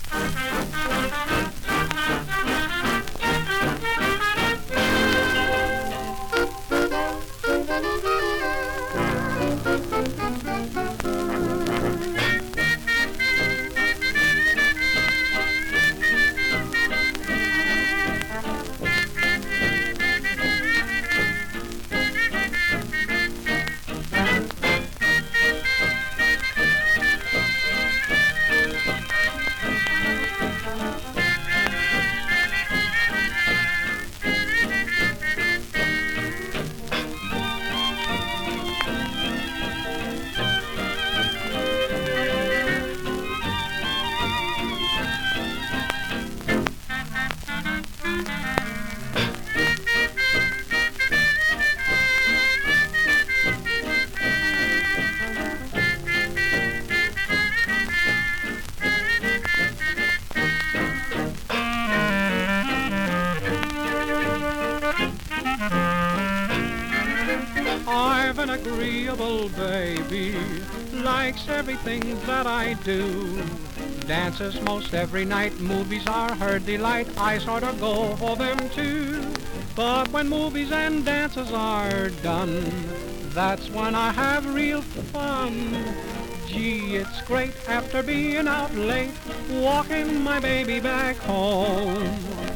I've an agreeable baby, likes everything that I do. Dances most every night, movies are her delight. I sort of go for them too. But when movies and dances are done, that's when I have real fun. Gee, it's great after being out late, walking my baby back home.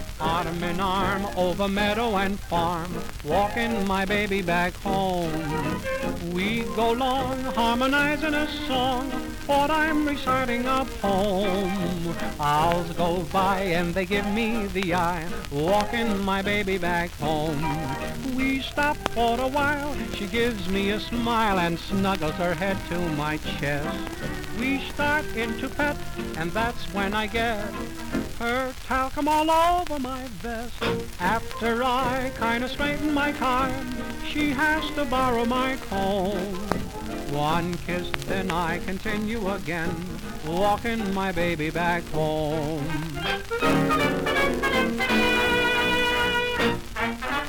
Arm in arm over meadow and farm, walking my baby back home. We go long, harmonizing a song, but I'm reciting a poem. Hours go by and they give me the eye, walking my baby back home. We stop for a while, she gives me a smile and snuggles her head to my chest. We start into pet, and that's when I get her talcum all over my vest. After I kinda straighten my tie, she has to borrow my comb. One kiss, then I continue again, walking my baby back home.